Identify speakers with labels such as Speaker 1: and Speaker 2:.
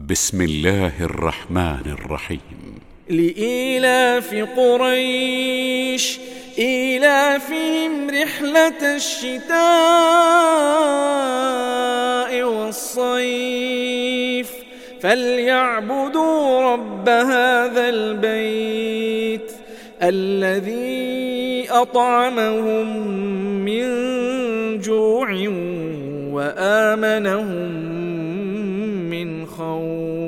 Speaker 1: بسم الله الرحمن الرحيم.
Speaker 2: لإيلاف قريش إيلافهم رحلة الشتاء والصيف فليعبدوا رب هذا البيت الذي أطعمهم من جوع وآمنهم من خوف.